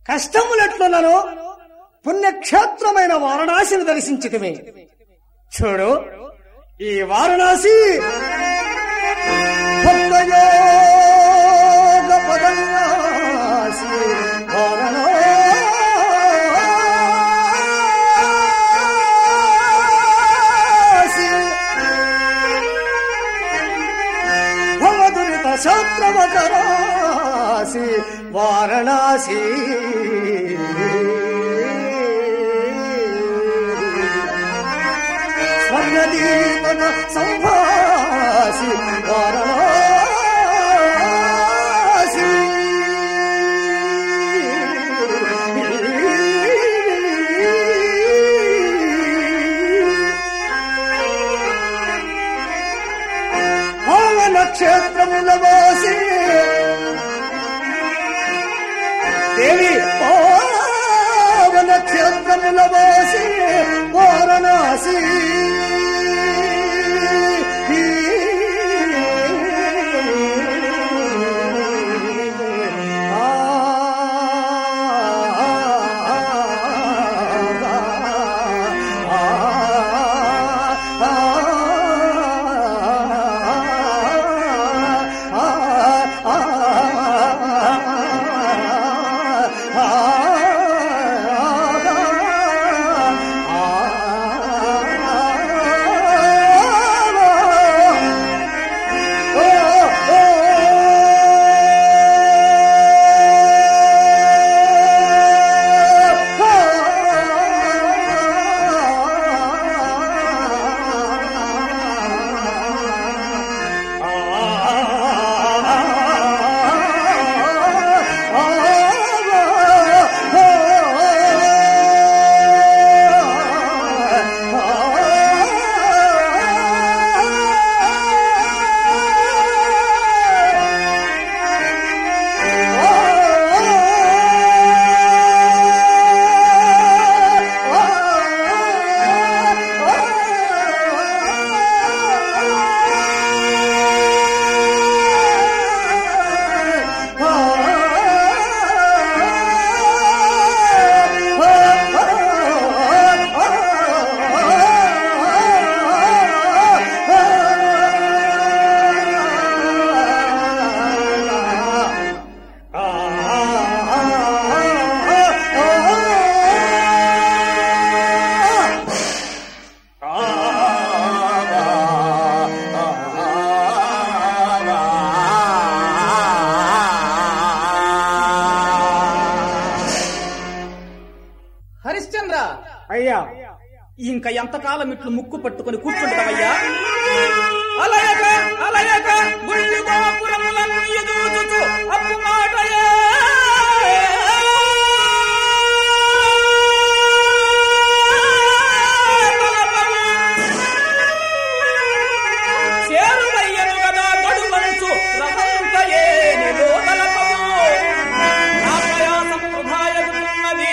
కష్టములెట్లున్నను పుణ్యక్షేత్రమైన వారణాసిని దర్శించితిమి. చూడు, ఈ వారణాసి భక్తయోగ పదన్యాసి వారణాసి భవదురిత శాస్త్రవకరాసి వారణాసి స్వర్ణదీపక సంభాసి వారణాసి పావన క్షేత్రముల వాసి దేవి పావన క్షేత్రముల వాసి వారణాసి అయ్యా, ఇంకా ఎంతకాలం ఇట్లు ముక్కు పట్టుకుని కూర్చుంటావయ్యా? అలయక అలయక గుళ్ళు గోపురములను ఎదుగుచు అప్పు మాటయే చేరువయ్యను గదా గడువంచు రథంతయే నిలో తలపము నా ప్రయాసం వృధాయగుతున్నది.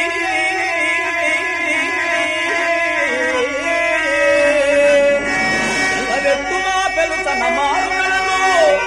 పెలుతన మారుగలను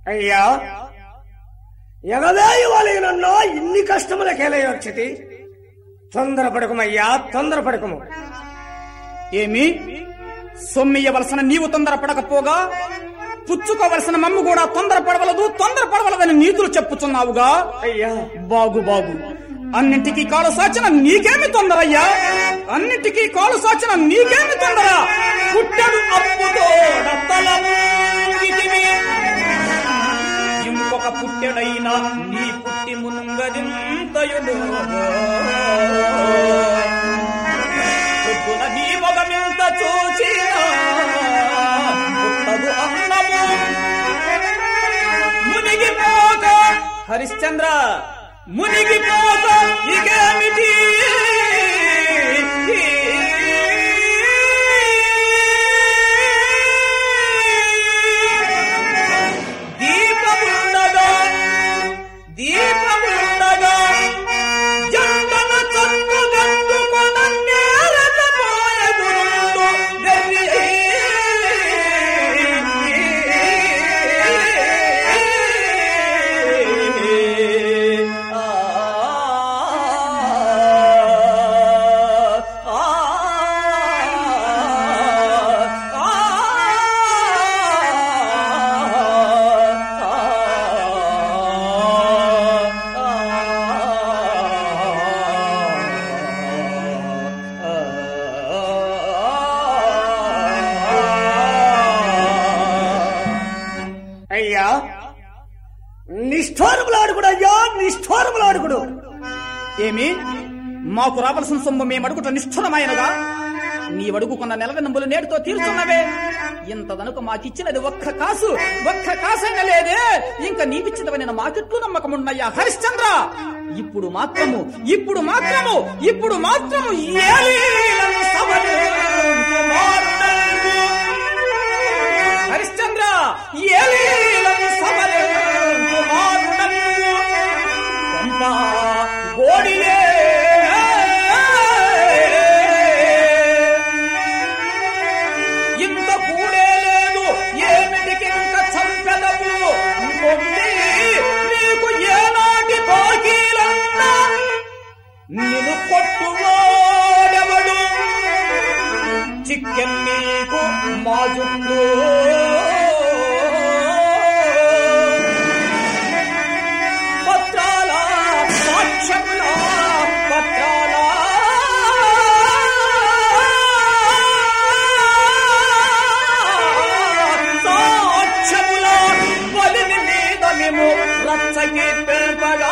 అయ్యా ఎగవేయి వాళ్ళనన్నా ఇన్ని కష్టములకేలయొచ్చితి. తొందరపడకమయ్యా, తొందరపడకము. ఏమి సొమ్మియ్యవలసిన నీవు తొందరపడకపోగా పుచ్చుకోవలసిన మమ్ము కూడా తొందరపడవలదని నీతులు చెప్పుచున్నావుగా. అయ్యా బాగు బాగు, అన్నింటికీ కాలు సాచిన నీకేమి తొందరయ్యా? అన్నింటికీ కాలు సాచిన నీకేమి తొందర? పుట్టడు అప్పుతో ఇంకొక పుట్టెడైనా నీ పుట్టి మునుంగదింతయుడు పొద్దున నీ మొగమింత చూచినా పుట్టదు అన్నము మునిగిపోక హరిశ్చంద్ర మునిగిపోక ఇకేమిటి? దీపముండగా జంటన చట్టు గట్టుకొన నేలకపోయే గురుండు గర్వి అయ్యా నిష్ఠూరములాడుకుడు, అయ్యా నిష్ఠూరములాడుకుడు. ఏమి మాకు రావలసిన సొమ్ము మేమడుగుట నిష్ఠురమైనగా? నీవడుగుకున్న నెల నంబులు నేడుతో తీరుచున్నవే. ఇంతదనుక మాకిచ్చినది ఒక్క కాసైనా లేదే. ఇంకా నీవిచ్చినవని మాకెట్లు నమ్మకమున్నయ్యా హరిశ్చంద్ర. ఇప్పుడు మాత్రము హరిశ్చంద్ర గోడియే ఇంత కూడే లేదు, ఏమిటికి ఇంక చంపెదవు? నీకు ఏనాటి బాకీలన్నా నిన్ను కొట్టువాడెవడు? చిక్కెన్ నీకు మా జుట్టు పత్రాల సాక్ష్యముల పత్రాల సాక్ష్యముల బలిని మీద మేము రచ్చకి పెంపగా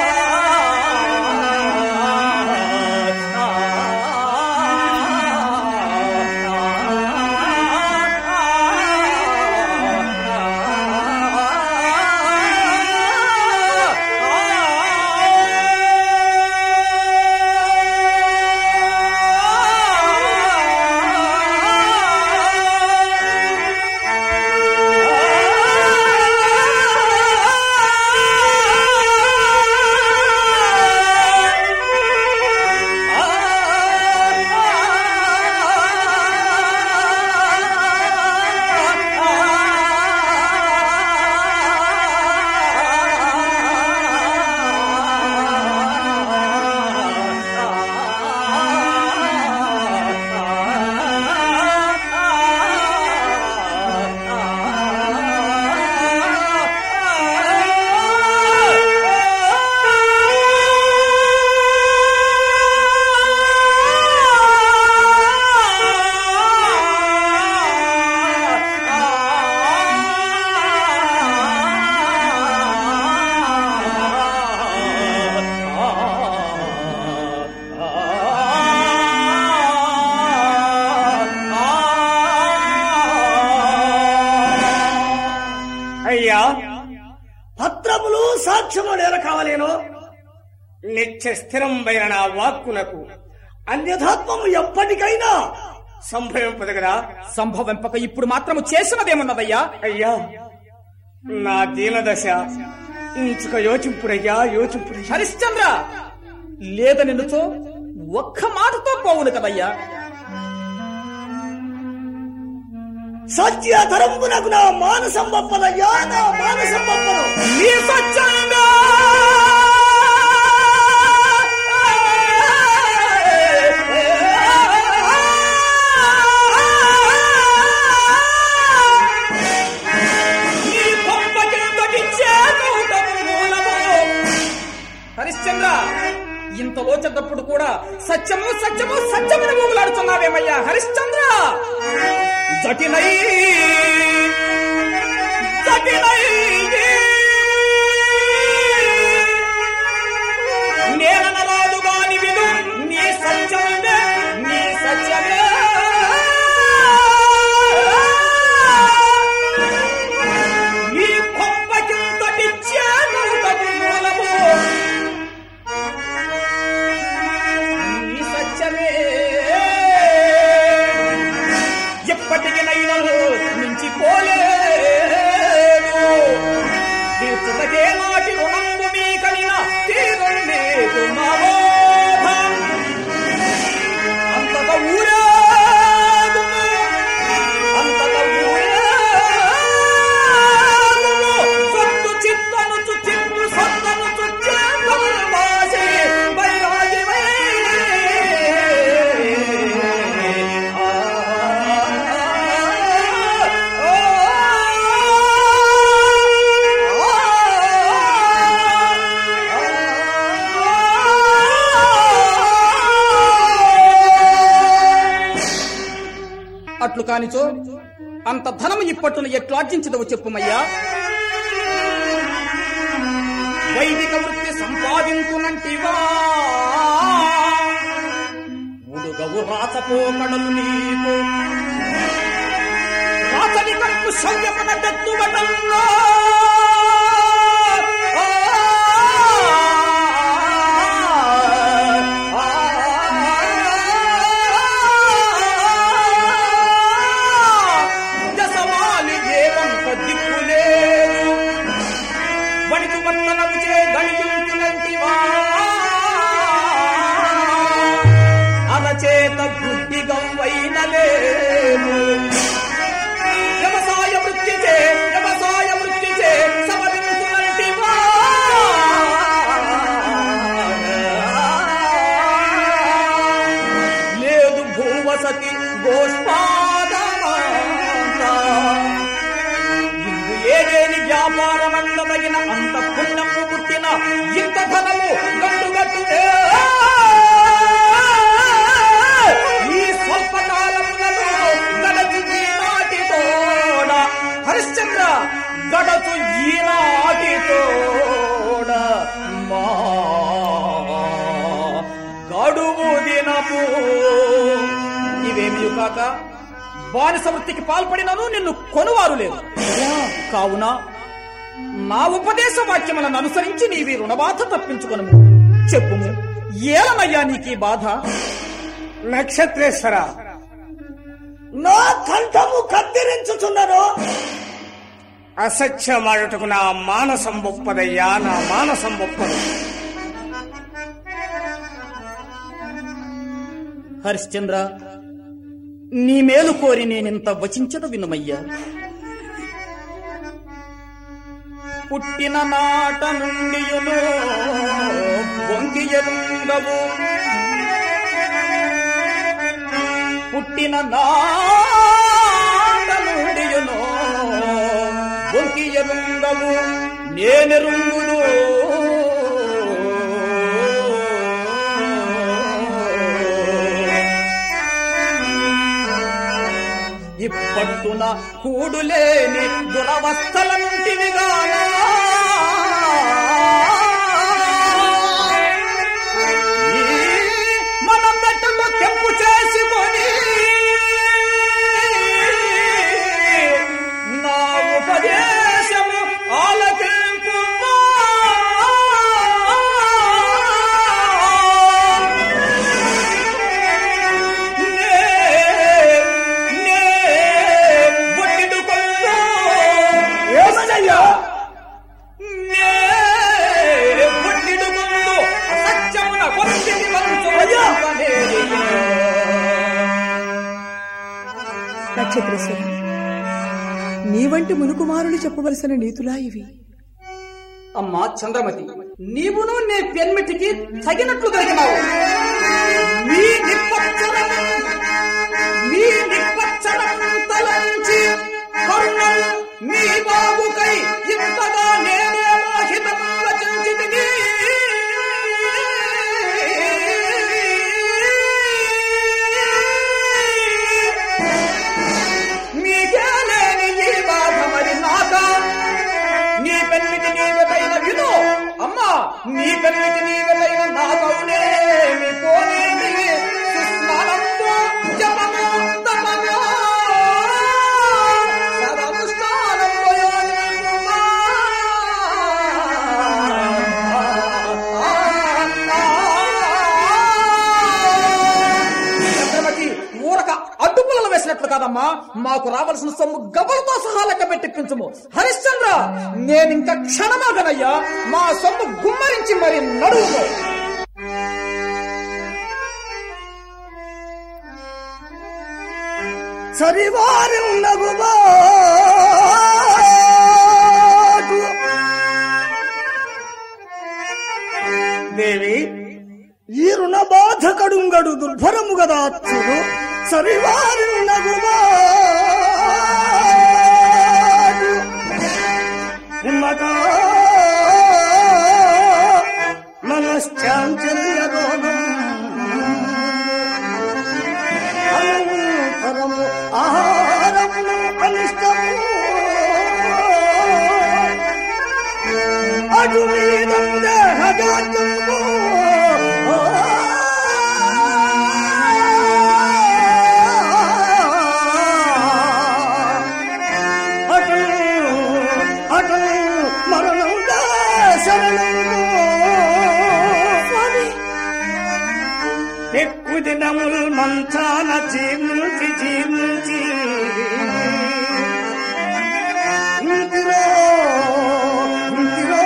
అయ్యా పత్రములు సాక్ష్యము నేల కావలేను. నిత్య స్థిరంబైన నా వాక్కునకు అన్యథాత్మము ఎప్పటికైనా సంభవింపదు కదా. సంభవింపక ఇప్పుడు మాత్రము చేసినదేమున్నదయ్యా? అయ్యా నా దీనదశ ఇంచుక యోచింపుడయ్యా, యోచింపుడు. హరిశ్చంద్ర లేదని నిన్నుతో ఒక్క మాటతో పోవును కదయ్యా. సత్యధరంబునకు నా మానసం బొప్పదయ్యా, నా మానసం బొప్పదు. నీ సత్యంగా హరిశ్చంద్ర, ఇంతలో చెడ్డప్పుడు కూడా సత్యము సత్యము సత్యమని ఊగులాడుతున్నావేమయ్యా హరిశ్చంద్ర. జటినై జటినై నేననరాదు గాని విను, నీ సత్యమే నీ సత్యమే. నీ కొంపకింతటి చేతుటకు మూలము నీ సత్యమే. ఎప్పటికి నైనను మించిపోలేదు, తీర్చుటకే నాటి రుణంబు మీ కలిన తీరం లేదు మా బోధ. అంతట ఊరేగుము, అంతట ఊరేగుము, సొత్తు చిత్తను చిత్తు సత్తను చేతను వాసి వైరాగివై. అట్లు కానిచో అంత ధనము ఇప్పట్టును ఎట్లు ఆర్జించదవు చెప్పుమయ్యా. వైదిక వృత్తి సంపాదించునంటివా, ఉడుగవు రాచపోకడలు నీకు, రాచని కట్టు శౌర్యపనెత్తువటంలో చేత బుద్ధిగా వైనలేము. వ్యవసాయ వృత్తిచే సమరించునంటివా, లేదు భూవసతి గోష్పాదమాంత. ఇందు ఏదేని వ్యాపారమందదగిన అంత పుణ్యము పుట్టిన ఇంత ధనము గట్టుగట్టునే. ఈ స్వల్పకాలములలో గడచు ఈనాటితోడ హరిశ్చంద్ర, గడచు ఈనాటితోడ మా గడువు దినము. ఇవేమి కాక బానిస వృత్తికి పాల్పడినను నిన్ను కొనువారు లేదు కావున నా ఉపదేశ వాక్యములను అనుసరించి నీవి రుణబాధ తప్పించుకొను. చెప్పుము, ఏలనయ్యా నీకీ బాధ? నక్షత్రేశ్వర, నా కంఠము కత్తిరించుచున్నను. అసత్యమాడుటకు నా మానసం బొప్పదయ్యా, నా మానసం బొప్పదు. హరిశ్చంద్ర, నీ మేలు కోరి నేనింత వచించదు వినుమయ్యా. పుట్టిన నాట నుండియును బొంకి ఎరుంగవు, పుట్టిన నాట నుండియును బొంకి ఎరుంగవు, నేనెరుంగును ఇప్పట్టున కూడులేని దురవస్థల నుంటివిగానా. మనం బట్టలో తెంపు చేసుకొని నా ఉపదేశము ఆలకింపు. నక్షత్రేశ్వర, వంటి మునుకుమారులు చెప్పవలసిన నీతులా ఇవి? అమ్మా చంద్రమతి, నీవును నీ పెన్మిటికి తగినట్లు దొరికినావు. మీ నిప్పచ్చడం తలంచి కరుణం మీ బాబుకై ఇంతగా నేనే మోహితం రచించితిని. మీకే లేని ఈ బాధ మరి నాకా? నీ పెన్మిటి నీవెదైన విను అమ్మా, నీ పెన్మిటి నీవెదైన నాకవునే మీ పోనేమి సుస్నానంతో జపము తపము సర్వనుష్ఠానంతో యోజించుమా. చంద్రమతి, ఊరక అడ్డుపులను వేసినట్లు కాదమ్మా, మాకు రావాల్సిన సొమ్ము గబలతో సహా లెక్క పెట్టించుము. హరిశ్చంద్ర, నేనింక క్షణమాగనయ్యా, మా సొమ్ము గుమ్మరించి మరి నడువు. సరివారి ఉండగుబా దేవి, ఈ రుణ బాధ కడుంగడు దుర్భరము గదా చూడు. సరివారి ఉండగుబా మనశ్చాంచల్య రోగం అనంతరము ఆహారమును అనిష్టము అటు మీద దేహజాతము అటు మరణం శరణము ఎక్కువ దినములు మంచాన జీర్ణించి జీర్ణించి ఇంటిలో ఇంటిలో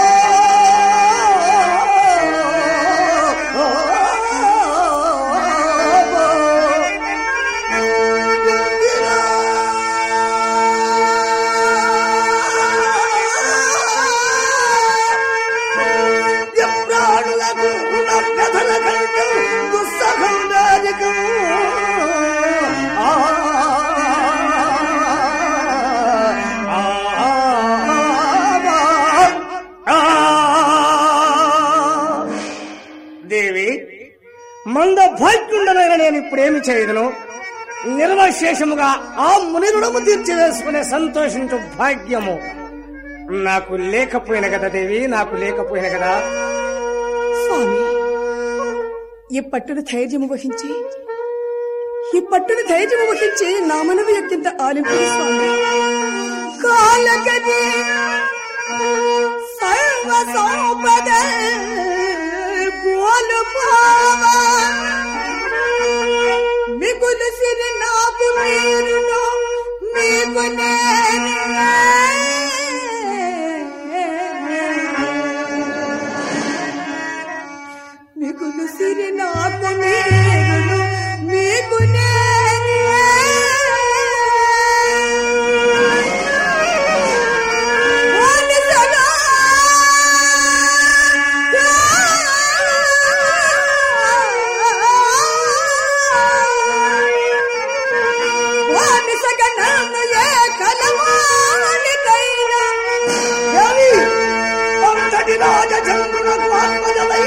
ఎప్రాణులకు కథల కంటూ దుస్సహం రాజకం దేవి, మంద భాగ్యుండనైనా నేను ఇప్పుడేమి చేయదును? నిర్వశేషముగా ఆ ముని రుణము తీర్చివేసుకునే సంతోషించు భాగ్యము నాకు లేకపోయిన కదా దేవి, నాకు లేకపోయిన కదా. స్వామి, ఈ పట్టును ధైర్యము వహించి నా మనవి యొక్కింత ఆలింపు స్వామి. కాలగది సర్వ సంపద కోల్పోవా మిగులు సిరి నాకు మీరును మీకు మిగులు సిరి నాకు మీరును మీకు రాజచంద్రునకు ఆత్మజమై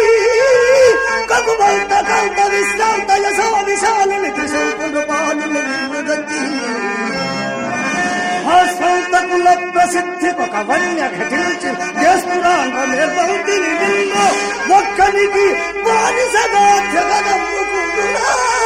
కగుబంత కంత విశ్రాంత యశో విశాలుని త్రిశంకుడు పాలుని వినుదచ్చి ఆ స్వంత కుల ప్రసిద్ధికి ఒక వన్య ఘటించి చేస్తున్నాంగ నిర్బంతిని నిన్ను ఒక్కనికి బానిసగా జగదమ్ముకుంటున్నా.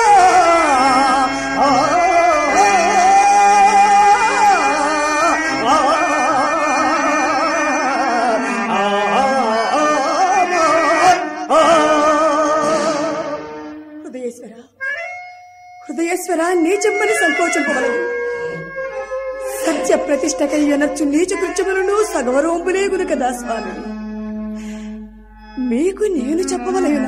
హృదయేశ్వర, నీచమ్మని సంకోచింపగలవు. సత్య ప్రతిష్టకై ఎనర్చు నీచ కృత్యములను సగవరోంపులేగును కదా స్వామి. మీకు నేను చెప్పవలేనా?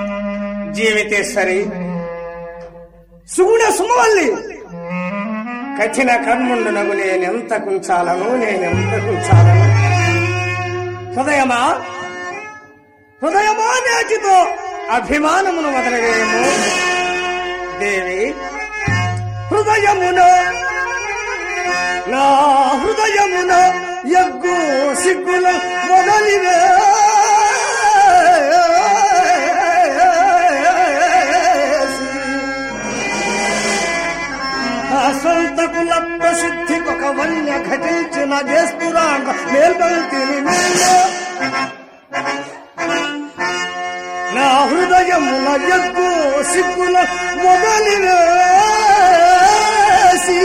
జీవితేశ్వరి, సుగుణ సుమవల్లి, కఠిన కర్ముండునగు నేనెంత కుంచాలను హృదయమా నేటితో అభిమానమును వదలవేమో దేవి. నా హృదయమున యగ్గు సిగ్గుల వదలివే సంతకుల ప్రసిద్ధికొక వన్య ఘటించిన చేస్తురాంగ మేల్కొల్తిని నా హృదయమున యగ్గు సిగ్గుల వదలివేసి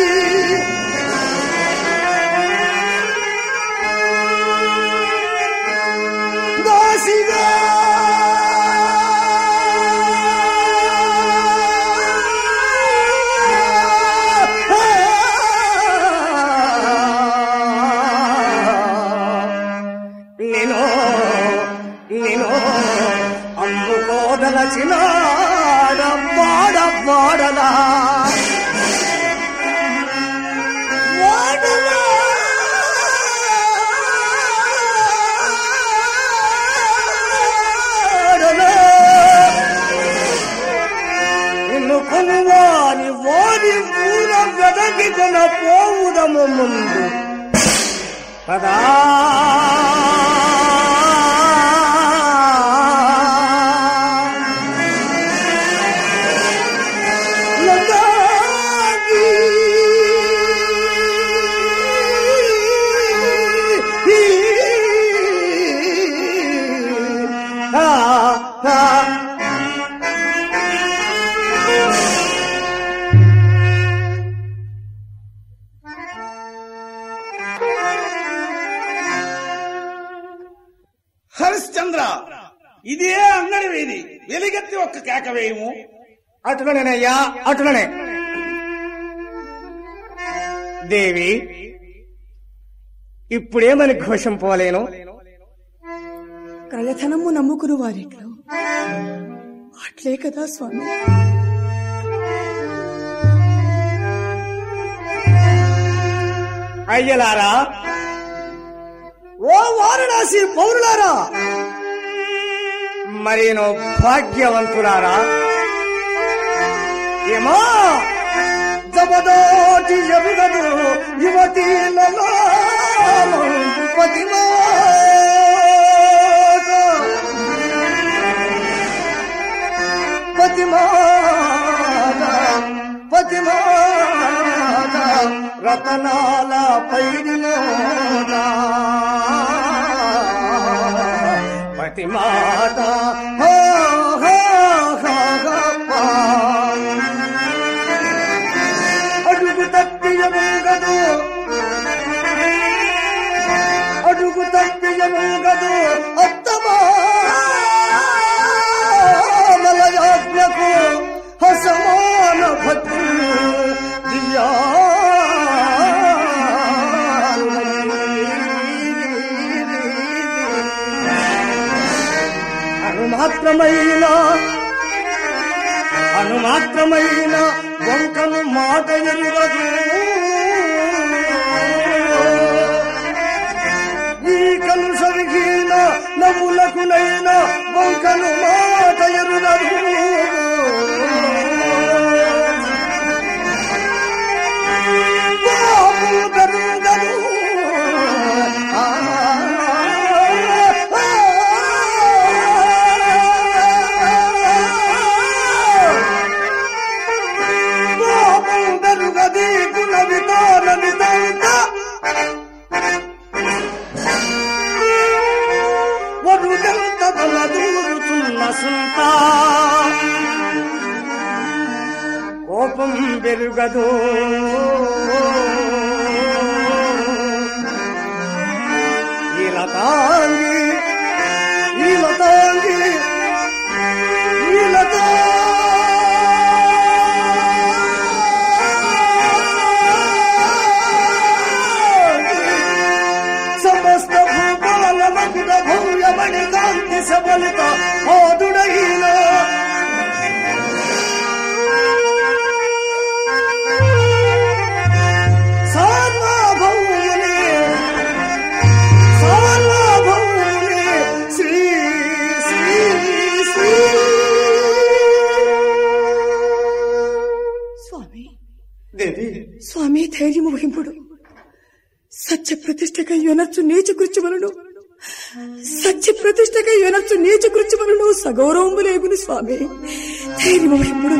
దాసిగా వాడలా నిన్ను కొనువాని వారి ఊర వెదకి కొన పోవుదము ముందు పదా హరిశ్చంద్ర, ఇదే అంగడి వీధి, వెలిగెత్తి ఒక్క కేక వేయము. అటులనేనయ్యా, అటులనే. దేవి, ఇప్పుడేమని ఘోషం పోలేను? కళ్ళధనము నమ్ముకుని వారిట్లో అట్లే కదా స్వామి. అయ్యలారా, ఓ వారణాసి పౌరులారా, మరేనో భాగ్యవంతులారా, ఏమా జబదోటి ఎరుగదు యువతీలలో పతిమాత రతనాల పైడిలోనా పతిమాత అడుగు తప్పియముగదు అత్తమాలయాజ్ఞకు హసమాన భక్తి దియా అనుమాత్రమైన వంకను మాట ఎరుగదు ఈ కలుషవిహీన నవ్వులకునైనా వంకను మాట ఎరుగదు కోపం పెరుగదు సమస్త భూపాల మకుట భూయమణి కాంతి సబలిత ఆదుడైన ధైర్యము వహింపుడు. సత్య ప్రతిష్టకై యొనర్చు నీచ కృత్యములను సగౌరవము లేగుని స్వామి. ధైర్యము వహింపుడు.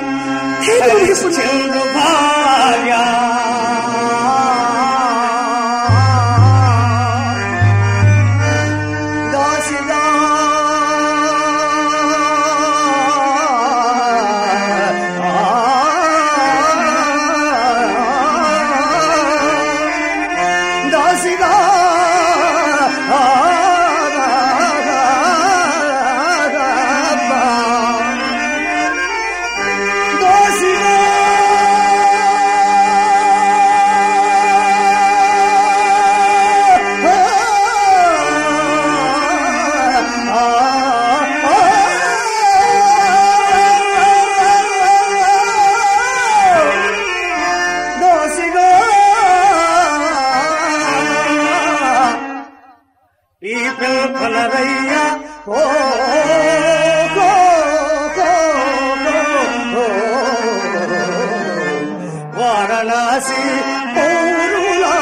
వారణాసి పౌరులా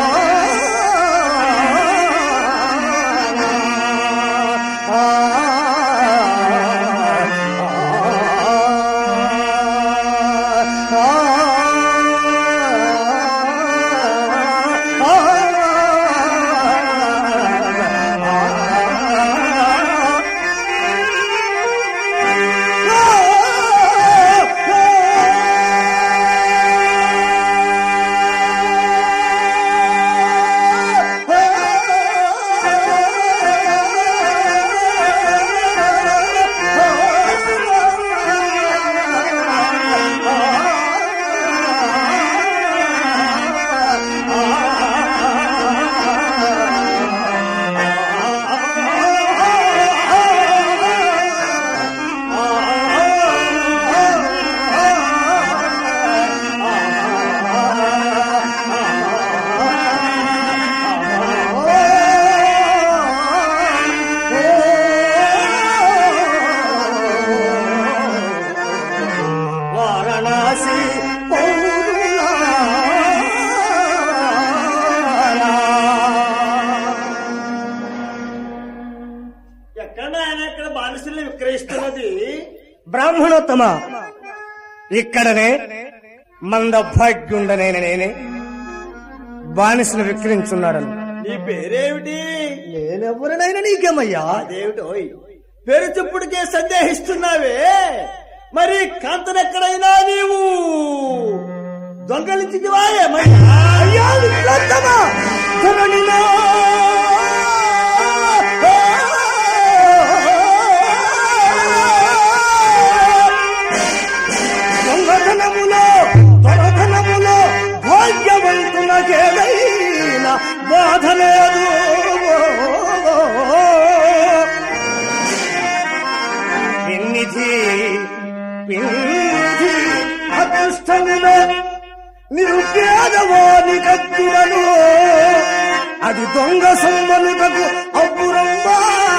బ్రాహ్మణోత్తమ, ఇక్కడనే మందభాగ్యుండనైన నేనే బానిసను విక్రయించున్నాడను. నీ పేరేమిటి? నేనెవరినైనా నీకేమయ్యా? అదేమిటో పేరు చెప్పుడికే సందేహిస్తున్నావే. మరి కాంతనెక్కడైనా నీవు దొంగలించిదివా ఏమయ్యా? అయ్యా విక్రోత్తమ, దొంగతనములో దొరతనములో భాగ్యవంతునకేదైనా బాధ లేదు. పిన్నిధి పిన్నిధి అదృష్టములో నిరుపేదవాని కత్తులను అది దొంగ సొమ్మనుటకు అబ్బురమ్మా.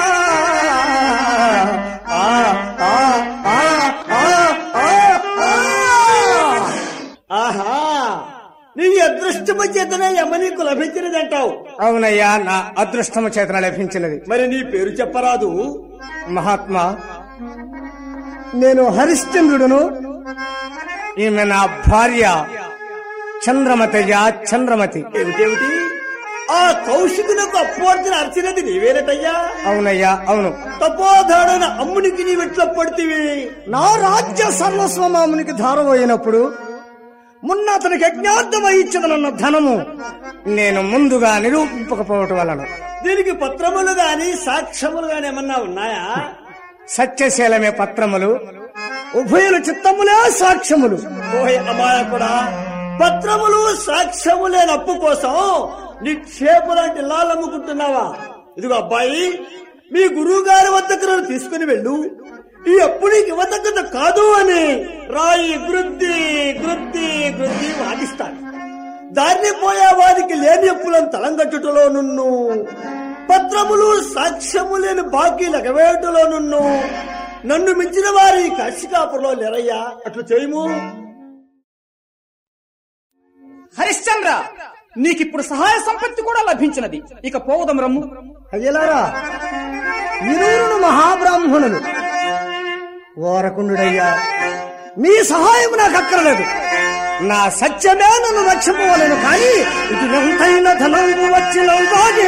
ఆహా, నీ అదృష్టము చేతనే యమ నీకు లభించినదంటావు. అవునయ్యా, నా అదృష్టము చేతన లభించినది. మరి నీ పేరు చెప్పరాదు? మహాత్మా, నేను హరిశ్చంద్రుడును. ఈమె నా భార్య చంద్రమతయ్యా, చంద్రమతి. ఏమిటేమిటి? ఆ కౌశికునకు అప్పవర్తిన అర్చినది నీవేనటయ్యా? అవునయ్యా, అవును. తపోధాడైన అమ్మునికి నీవెట్లా పడితివి? నా రాజ్య సర్వస్వమామునికి ధారపోయినప్పుడు మున్న అతనికి యజ్ఞార్థమై ఇచ్చదనన్న ధనము నేను ముందుగా నిరూపింపకపోవటం వలన దీనికి పత్రములు గాని సాక్ష్యములు గాని ఏమన్నా ఉన్నాయా? సత్యశీలమే పత్రములు, ఉభయుల చిత్తములే సాక్ష్యములు. ఓహే అమాయకుడా, పత్రములు సాక్ష్యము లేని అప్పు కోసం నిక్షేపలాంటి లాలమ్ముకుంటున్నావా? ఇదిగో అబ్బాయి, మీ గురువు గారి వద్దకు నన్ను తీసుకుని వెళ్ళు. ఈ అప్పు నీకు ఇవ్వదగ్గత కాదు అని రాయి గృద్ది గృద్ది గృద్ది వాదిస్తాను. దాన్ని పోయే వారికి లేని అప్పులను తలంగట్టుటలో నున్ను, పత్రములు సాక్ష్యము లేని బాకీలు ఎగవేయటలో నున్ను, నన్ను మించిన వారి కాశీకాపురంలో లేరయ్యా. అట్లా చేయము. హరిశ్చంద్ర హరిశ్చంద్ర, నీకిప్పుడు సహాయ సంపత్తి కూడా లభించినది. ఇక పోవదం రమ్ము. అయ్యలారా, ఇరువురును మహాబ్రాహ్మణులు. ఓరకుండుడయ్యా, మీ సహాయం నాకు అక్కర్లేదు. నా సత్యమే నన్ను రక్షిపోవలేను. కానీ ఇటులెంతైన ధనంబు వచ్చినం వాడి,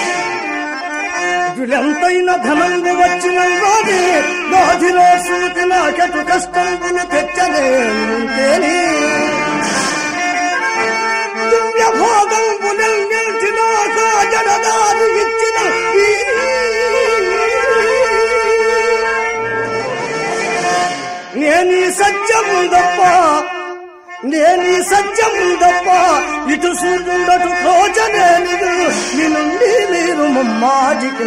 ఇటులెంతైన ధనంబు వచ్చినం వాడి, గాదిలో సూతి నాకెటు కష్టంబులు తెచ్చలేని దివ్యభోగంబులు నిలిచినాక జడదారు ఇచ్చిన నేనీ సత్యము తప్ప ఇటు సూర్యుండటు రోజనేనిదు నీ నుండి మీరు ముమ్మాటికి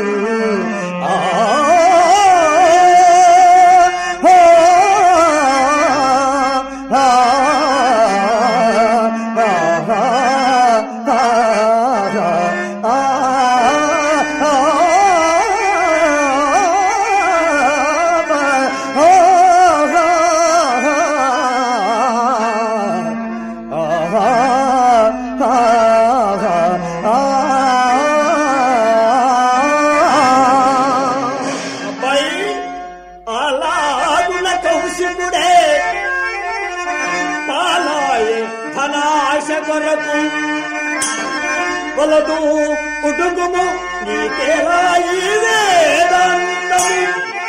వలదు ఉడుగుము నీకేలా ఈ వేదాంతము.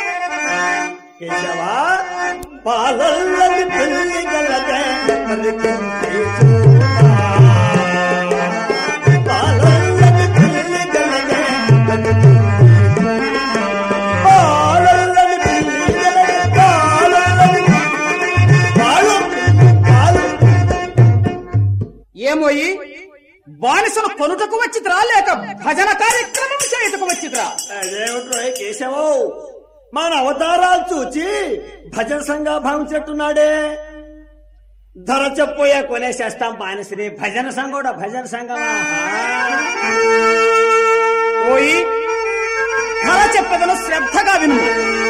కేశవ పాలల్లది పెళ్లి గలదే పాలల్లది పెళ్లి గలదే పాలల్లది పెళ్లి గలదే పాలల్లది ఏమోయి బానిసను కొనుటకు వచ్చిద్రా లేక భజన కార్యక్రమం చేయుటకు వచ్చిద్రా? అదేమిట్రో కేశవో, మన అవతారాలు చూచి భజన సంఘ భావించట్టున్నాడే. ధర చెప్పోయే కొనేసేస్తాం బానిసని. భజన సంఘోడా? భజన సంఘమా? పోయి ధర చెప్పదను శ్రద్ధగా విను.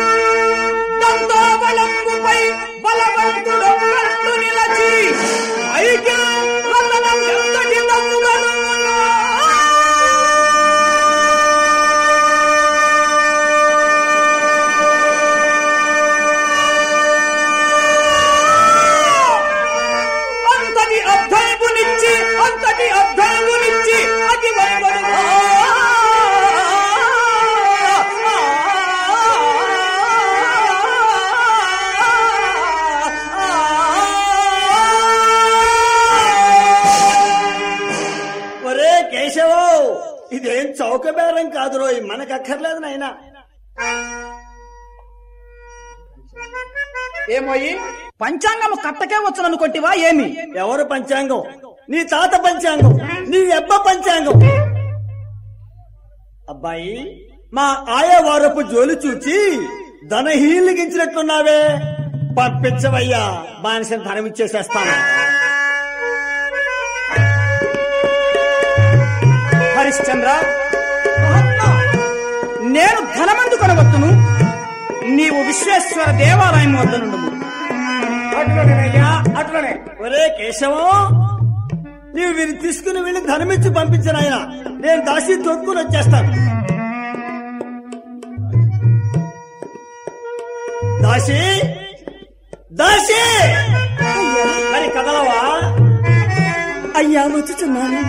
దంతోబలంబుపై బలవంతుడు కట్టు నిలచి ఐక్యం రతనం ఎంతటి దమ్ముగను అంతటి అబ్ధైబునిచ్చి అతి వంగడు కేశవో, ఇదేం చౌక బేరం కాదు రోయ్, మనకక్కర్లేదు నాయనా. ఏమోయి పంచాంగం కట్టకే వచ్చుననుకొంటివా ఏమి? ఎవరు పంచాంగం? నీ తాత పంచాంగం, నీ అబ్బ పంచాంగం. అబ్బాయి, మా ఆయవారపు జోలి చూచి ధనహీలిగించినట్లున్నావే. పంపించవయ్యా, బానిసని ధనం ఇచ్చేసేస్తాను. హరిశ్చంద్ర, నేను ధనమందు కొనవచ్చును, నీవు విశ్వేశ్వర దేవాలయం వద్ద నుండు. అట్లనే. ఒరే కేశవం, నీవు వీరిని తీసుకుని వెళ్ళి ధనమిచ్చి పంపించిన ఆయన, నేను దాసి తొక్కుని వచ్చేస్తాను. దాసి దాసి మరి కదలవా? అయ్యా వచ్చుచున్నాను.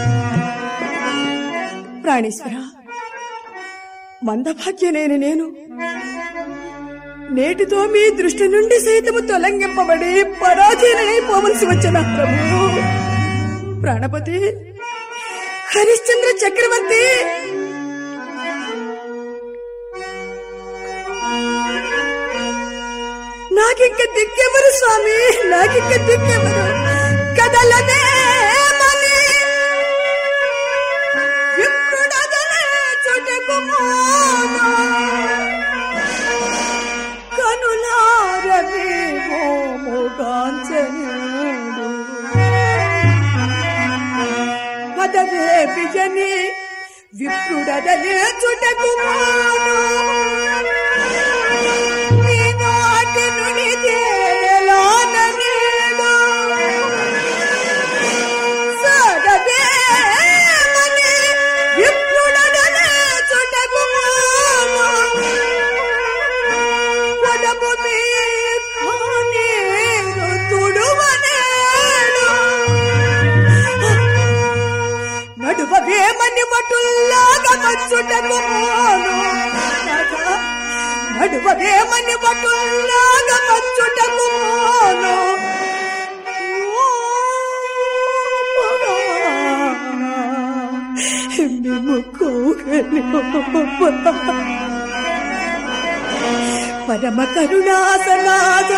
ప్రాణేశ్వర, మందభాగ్యనేని నేను నేటితో మీ దృష్టి నుండి సైతము తొలగింపబడి పరాధీనైపోవలసి వచ్చిన ప్రభు ప్రాణపతి హరిశ్చంద్ర చక్రవర్తి, నాకింక దిక్కెవరు స్వామి? నాకింక దిక్కెవరు? కదలనే పదవే బిజని విప్రుడదలే చుటకు నీ నాటి నుడితే నెలాననేడు నడువదేమని బటుల్లాగా వచ్చుటకు మేము పరమ కరుణాసనాథ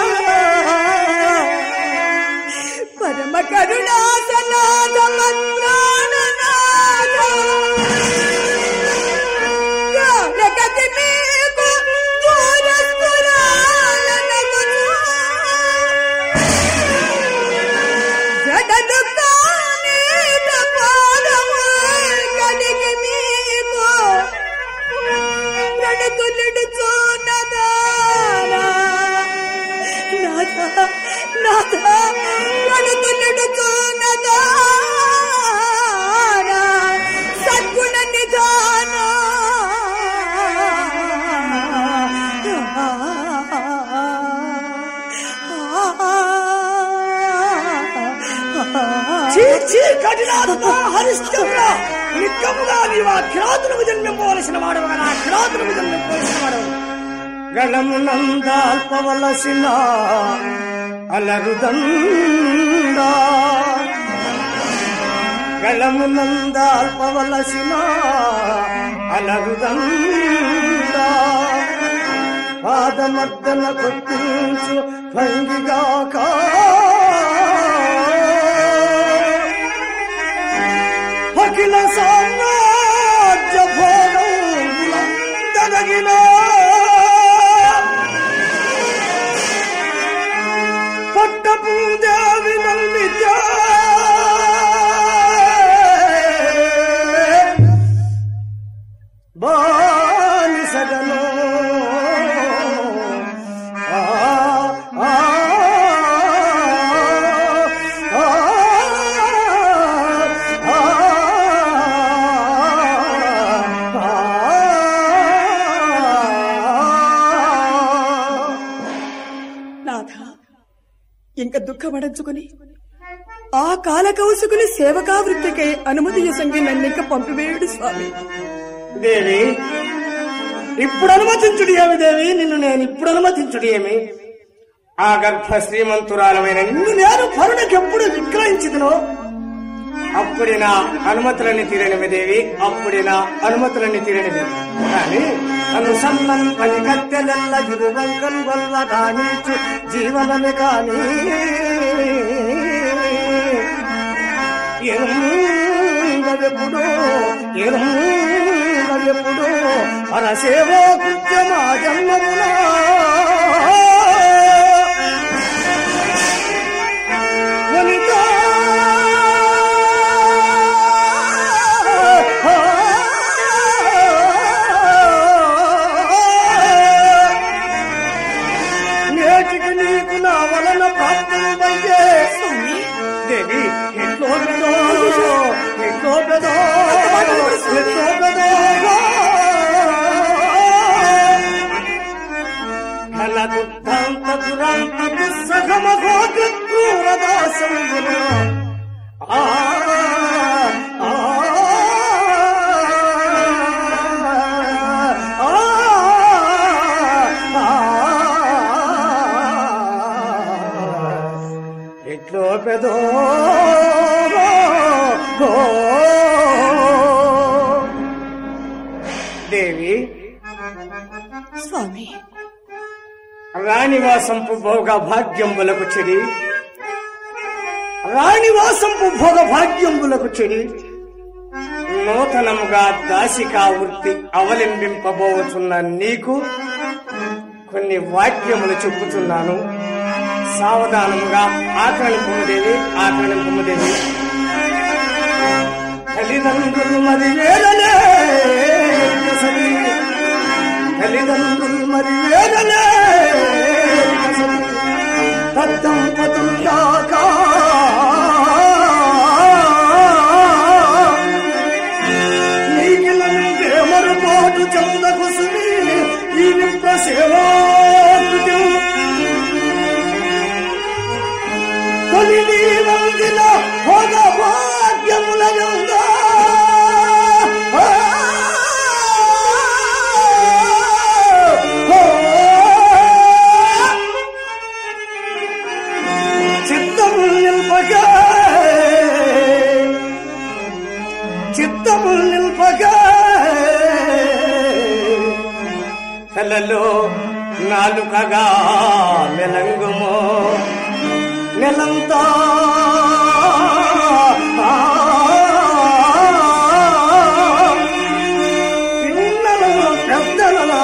పరమ కరుణాసనాథ మత్రాణనాథ జగతి మీకు దూరస్తురాలనగుచు జడలు కానీట పాదముల్ కడిగి మీకు నడుచునదా నాథ నాథ నడుచునదా సద్గుణ నిధాన హరిశ్చంద్ర నిక్కముగా నీవు ఆ కిరాతులకు జన్మింపవలసిన వాడవు కదా కిరాతులకు జన్మింపవలసిన వాడవు గళమునందాల్పవలసిన అలరుదండా గళమునందాల్పవలసిన అలరుదండా పాదమర్దన కొట్టించు భంగిగాక అఖిల సామ్రాజ్య భోగములందరగిన పట్టపూజావి నల్మిత్య బానిసగను ఇంక దుఃఖమడంచుకుని ఆ కాలకౌసుకుని సేవకా వృత్తికై అనుమతి సంగి నన్నింక పంపివేయుడు స్వామి. దేవి ఇప్పుడు అనుమతించుడు ఏమి దేవి నిన్ను నేను ఇప్పుడు అనుమతించుడు ఏమి ఆ గర్భ శ్రీమంతురాలమైన నిన్ను నేను పరుణకెప్పుడు విక్రయించుదునో అప్పుడే నా అనుమతులన్నీ తీరనివి దేవి అప్పుడే నా అనుమతులన్నీ తీరనివి కానీ నన్ను సన్నన్ పని కత్తెలెల్ల గిరువంకన్ వల్ల కానీచు జీవనమే కాని ఎరుంగెప్పుడు పరసేవో కృత్యమా జన్మమునా నేటికి నీకు నా వలన ప్రాప్తమయ్యే దేవి ఎట్లో పెదో ఘన దుఃఖాంత దురాంత దుస్సహమ గోత్ర క్రూరదాసంబున ఎట్లో పెదో దేవి స్వామి రాణివాసంపు భోగ భాగ్యంబులకు చెడి రాణివాసంపు భోగ భాగ్యంబులకు చెడి నూతనముగా దాసికా వృత్తి అవలంబింపబోతున్న నీకు కొన్ని వాక్యములు చెప్పుతున్నాను సావధానముగా ఆకరణింపముదేవి తల్లిదండ్రులు మరి వేదనే తద్దంపతుల్లాకా నీకిలంటే మరుపాటు చందకు సుని ఈ విప్ర సేవాకృతి తొలి నీ వందిన భోగ భాగ్యముల యందా Oh తలలో నాలుకగా మెలంగుమో నెలంతా పిల్లలను పెద్దలలా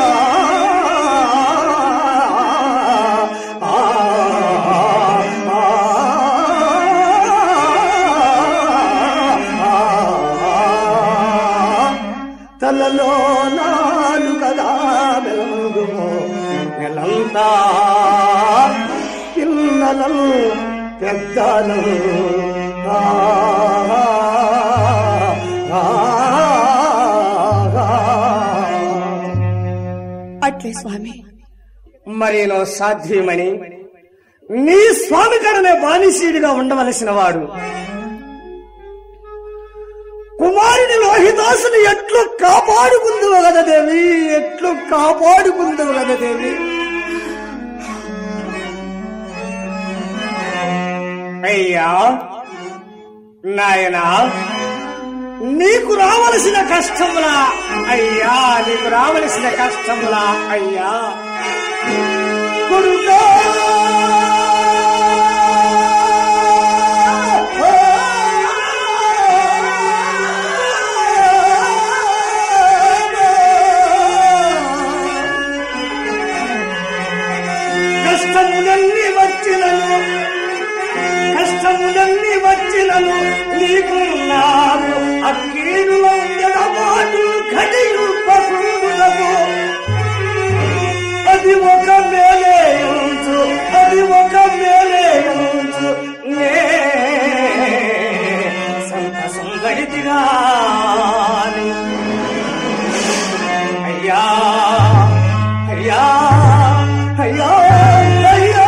తలలో నాలుకగా మెలంగుమో నెలంతా పిల్లలను పెద్దలను అట్లే స్వామి. మరేనో సాధ్యమని నీ స్వామి కడనే బానిసీడిగా ఉండవలసిన వాడు కుమారుని లోహిదాసుని ఎట్లు కాపాడుకుందువు కదా దేవి, ఎట్లు కాపాడుకుందువు కదా దేవి. అయ్యా నాయనా, నీకు రావలసిన కష్టములా అయ్యా, నీకు రావలసిన కష్టములా అయ్యా. కొడుకా కష్టములన్నీ వచ్చినను, కష్టములన్నీ వచ్చినను నీకు నాకు అక్కీడులో ఎడబాటు ఘటింపకూడదు. అది ఒక మేలేయుంచు, అది ఒక మేలేయుంచు నే సంతసంగడితిగా అయ్యా అయ్యా అయ్యా అయ్యా.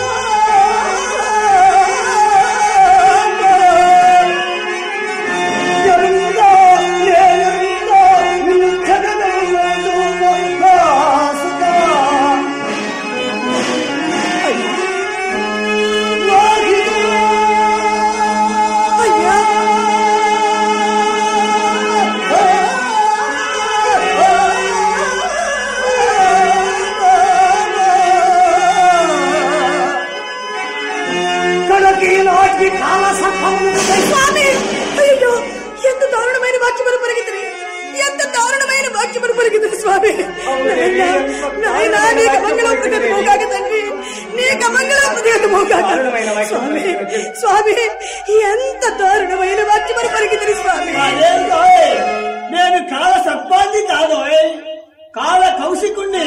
స్వామి, అయ్యో, ఎంత దారుణమైన వాక్యములు పరిగెత్తిరి, ఎంత దారుణమైన వాక్యములు పరిగెత్తిరి స్వామి. నాయన నీకు మంగళోపగతమోగాక తండ్రి, నీకు మంగళోపగతమోగాక స్వామి. స్వామి, ఎంత దారుణమైన వాక్యములు పరిగెత్తిరి స్వామి. నేను కాల సర్పాన్ని కాదు, కాల కౌశికుణ్ణి.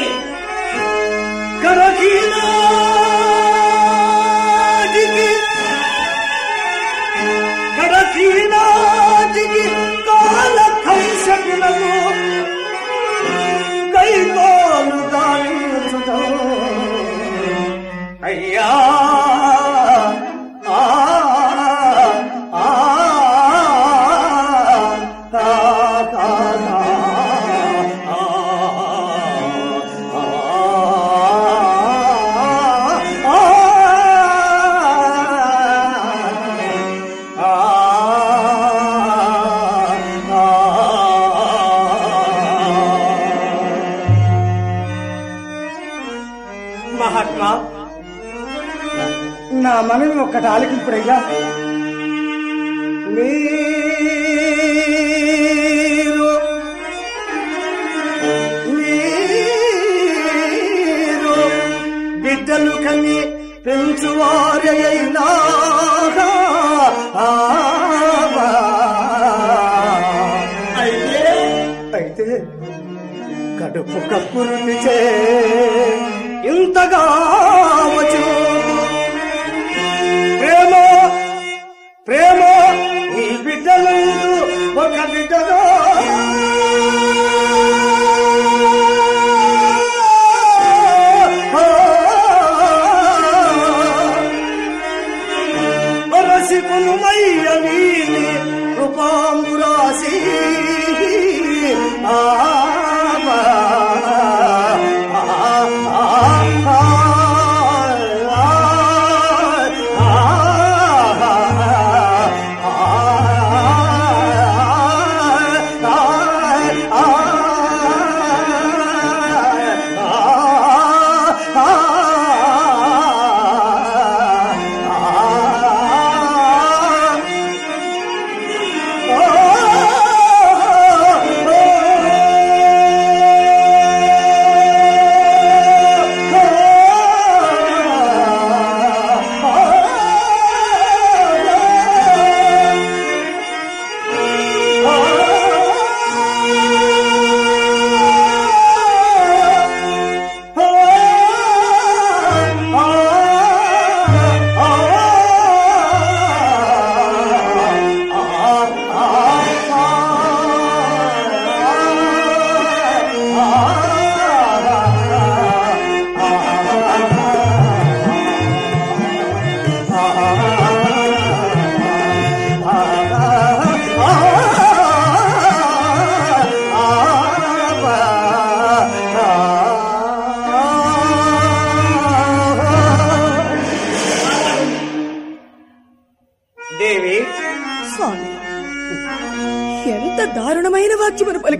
కడకీనాటికి కాల కంసకులను కైకోలు దానించుట అయ్యా. మహాత్మా, నా మనని ఒక్కటి ఆలకింపుడయ్యా. మీరు బిడ్డలు కని పెంచువారైనా అయితే కడుపు కప్పురునిచే ఇంతగా వచ్చు ప్రేమ ప్రేమ నీ బిడ్డలందు ఒక బిడ్డగా రసికునుమయ్య వీని కృపాంబురాసి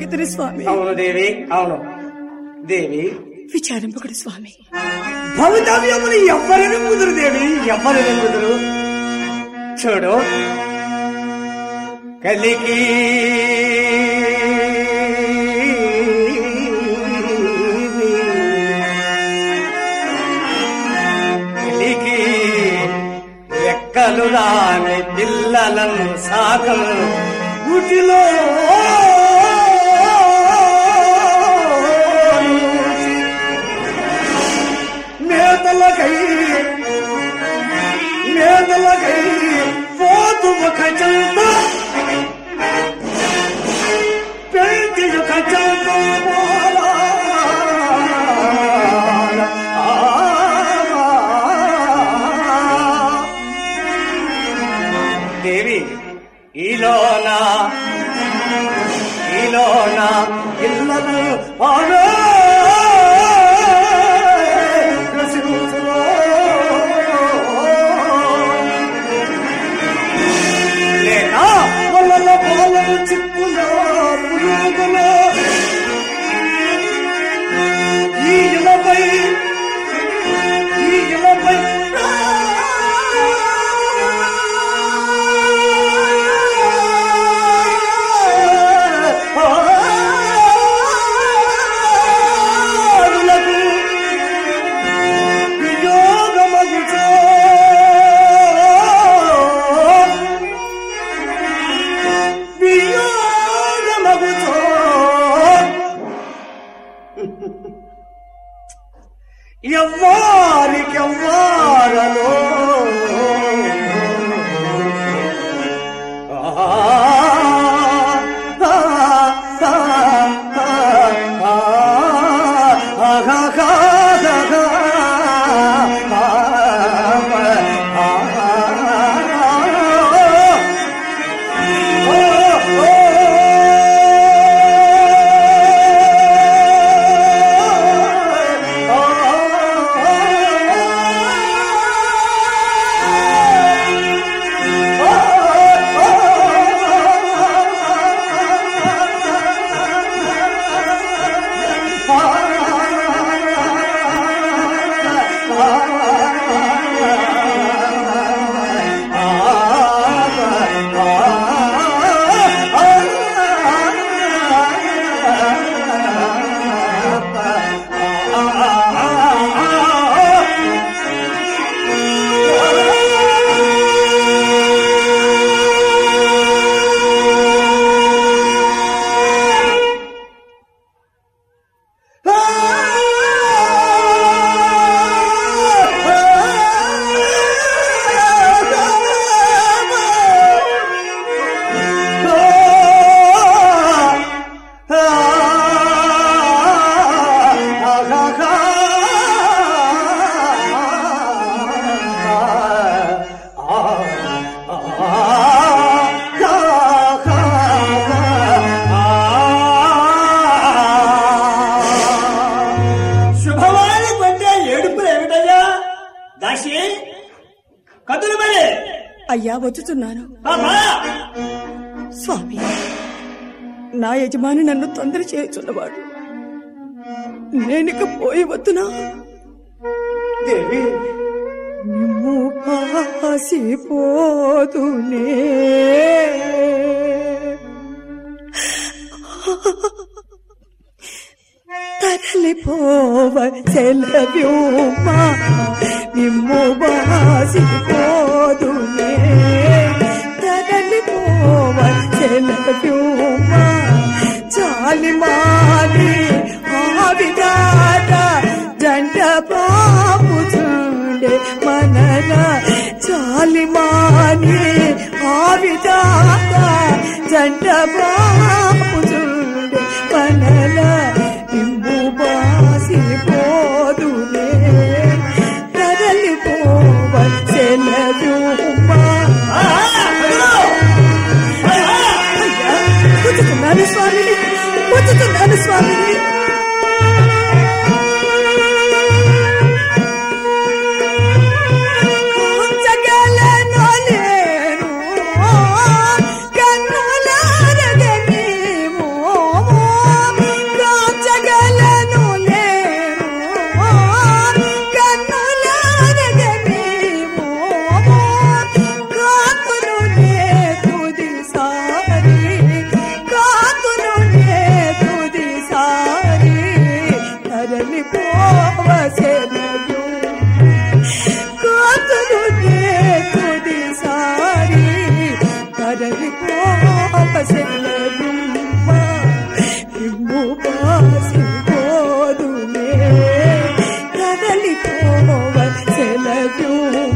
బ్రతికితిరి స్వామి. అవును దేవి, అవును దేవి. విచారింపకుడు స్వామి. భవితవ్యములు ఎవ్వరిని ముదురు దేవి, ఎవ్వరిని ముదురు. చూడు కలికి రెక్కలు రాని పిల్లలను సాకము గుటిలో మేదలకై పోతు ఒక చంత పెంచి ఒక చంత దేవి ఈలోన ఇళ్ళను ఆమె చిక్కులో పురుగులో ఈ ఇలపై ఎవ్వారికెవ్వారలో అయ్యా వచ్చుచున్నాను స్వామి. నా యజమాని నన్ను తొందర చేయుచున్నవాడు, నేనిక పోయి వద్దునా? దేవి నిమ్ము పాసిపోదునే తరలిపోవ సెలవ్యూమా, నిమ్ము పాసిపోదునే తరలిపోవ సెలవ్యూమా. చాలి మాలి ఆవిదాట జంట పాపుచుండే మనల, చాలి మాలి ఆవిదాట జంట పాపుచుండే మనల. నిమ్ము బాసిపోదునే తరలిపోవ సెలవ్యూమా. వచ్చుతున్నాను స్వామి, వచ్చుతున్నాను పోవసెలవు కాతులునే తుది సారి తరలి పోవసెలవు ఇమ్ము పాసి పోదునే తరలి పోవసెలవు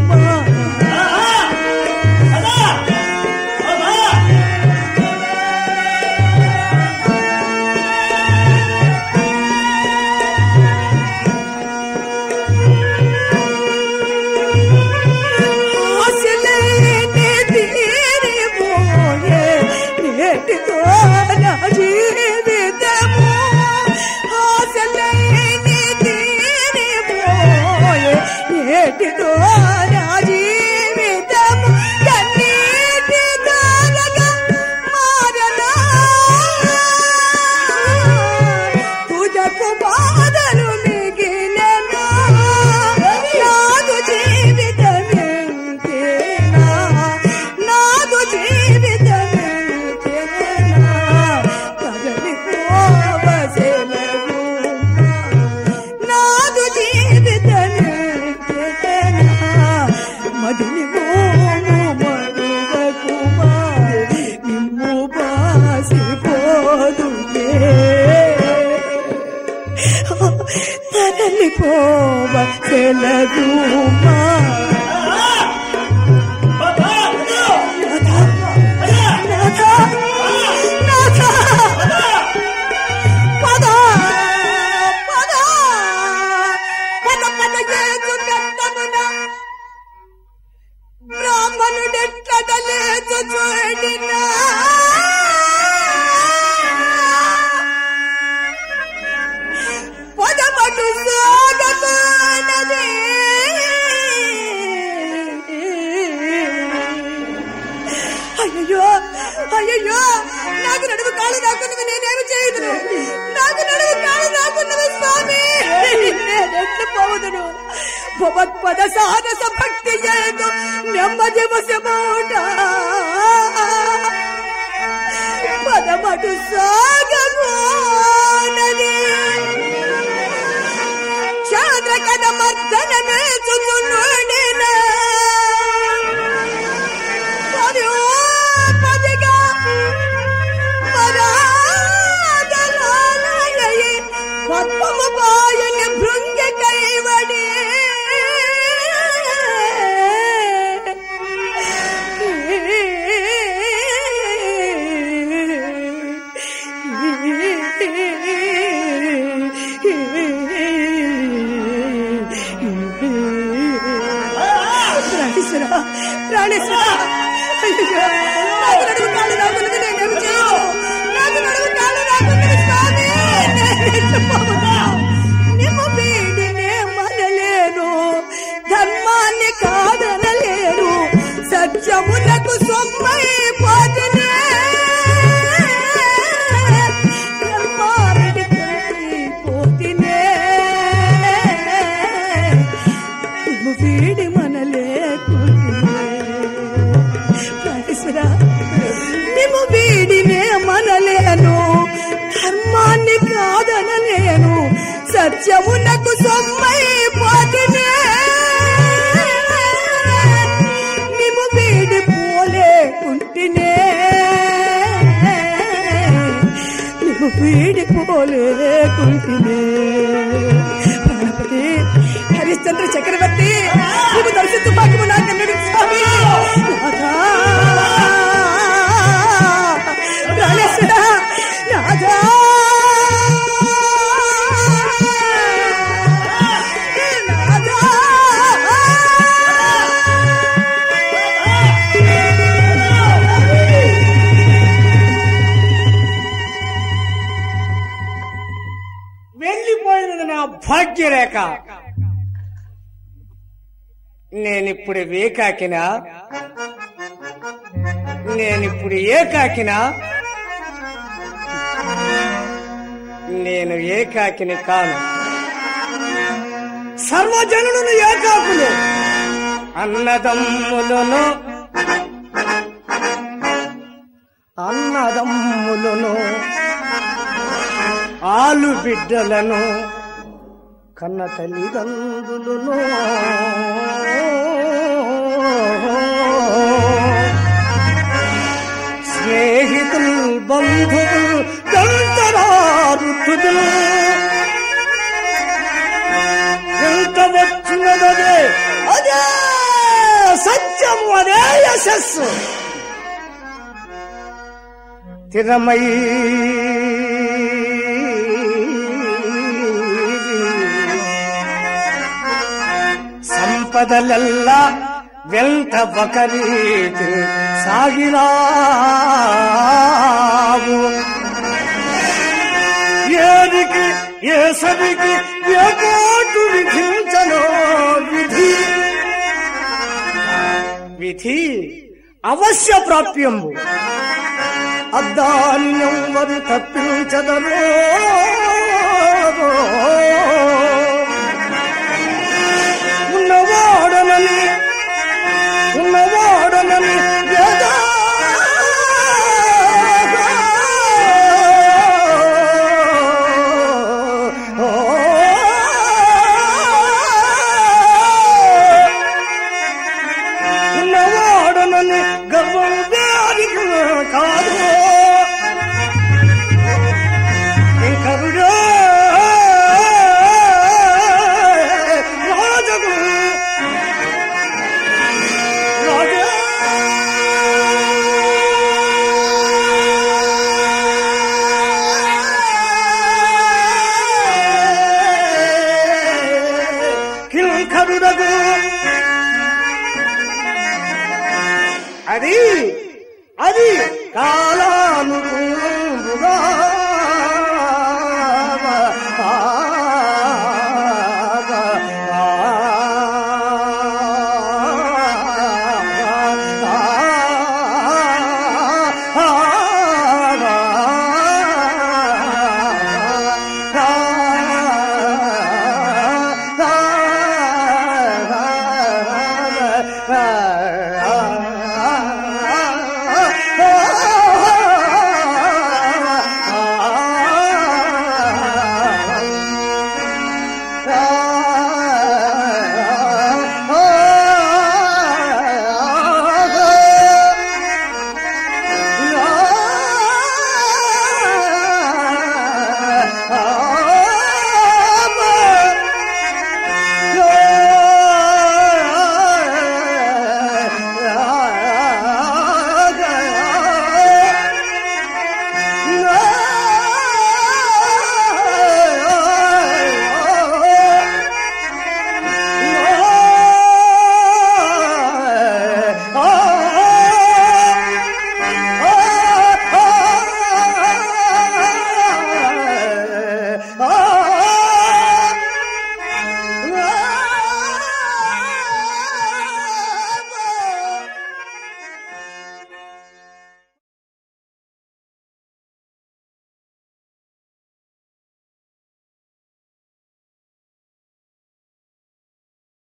అయ్యో నాకు నడుము కాళ్ళు నాకున్నది, నేనేమి చేయదును. నాకు నడుము కాళ్ళు నాకున్నది స్వామి, నేనెట్లు పోవుదును. భగవత్పద సారస భక్తి చేయదు నెమ్మది వశమౌట పదమటు సాగోనది చంద్రకద మర్దన మేచుచునుడిన పదిగా పరాదలాలయై పద్మము బాయని భృంగ కైవడి ప్రాణేశ్వర నాకు నడుము కాళ్ళు రాకున్నది, నేనేమి చేయను. నాకు నడుము కాళ్ళు రాకున్నది స్వామి, నేనెట్లు పోవునా. నిమ్ము వీడినే మనలేను, ధర్మాన్ని కాదనలేను, సత్యమునకు సొమ్మై పోతినే ధర్మాన్ని పోతినే నిమ్ము వీడి నిమ్ము వీడినే మనలేను, ధర్మాన్ని కాదనలేను, సత్యమునకు సొమ్మై పోతినే నిమ్ము వీడి పోలేకుంటినే నిమ్ము వీడి పోలేకుంటినే. ప్రాణపతి హరిశ్చంద్ర చక్రవర్తి నువ్వు దర్శిస్తూ భాగ్యము నాకన్నాడు స్వామి. వెళ్ళిపోయినది నా భాగ్యరేఖ. నేనిప్పుడు ఏకాకినా, నేనిప్పుడు ఏకాకినా, నేను ఏకాకిని కాను. సర్వజనులను ఏకాకులు, అన్నదమ్ములను అన్నదమ్ములను ఆలు బిడ్డలను కన్న తల్లిదండ్రులను స్నేహితులు బంధువులు దంతరారుతులు ఎంత వచ్చినదే అదే సత్యము, అదే యశస్సు. తిరమై సంపదలెల్ల వెంట ఒకరీతి సాగిరావు. ఏదికి ఏ సరికి ఏ కోటు విధించనో విధి. విధి అవశ్య ప్రాప్యంబు, అద్దాన్యెవ్వరు తప్పించదరో. ఉన్నవాడనని యదా ఉన్నవాడనని గర్వం దానికి కాదు. ఇంకరుడే రాజగు రాజా కింకరుడగు. అది కాలం